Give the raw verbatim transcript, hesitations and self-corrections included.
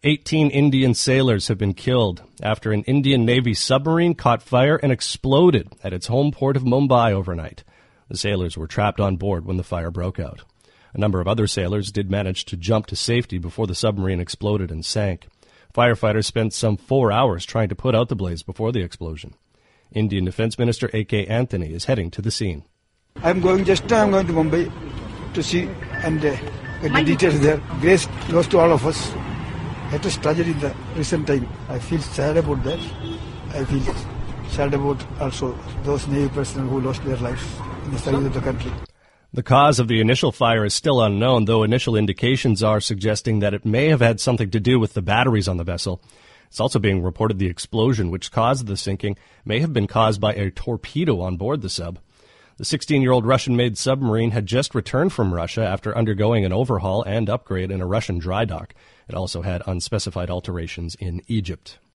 eighteen Indian sailors have been killed after an Indian Navy submarine caught fire and exploded at its home port of Mumbai overnight. The sailors were trapped on board when the fire broke out. A number of other sailors did manage to jump to safety before the submarine exploded and sank. Firefighters spent some four hours trying to put out the blaze before the explosion. Indian Defence Minister A K Anthony is heading to the scene. I'm going just now I'm going to Mumbai to see and uh, get the details there. Grace goes to all of us. Latest tragedy in the recent time. I feel sad about that. I feel sad about also those Navy personnel who lost their lives in the service of the country. The cause of the initial fire is still unknown, though initial indications are suggesting that it may have had something to do with the batteries on the vessel. It's also being reported the explosion, which caused the sinking, may have been caused by a torpedo on board the sub. The sixteen-year-old Russian-made submarine had just returned from Russia after undergoing an overhaul and upgrade in a Russian dry dock. It also had unspecified alterations in Egypt.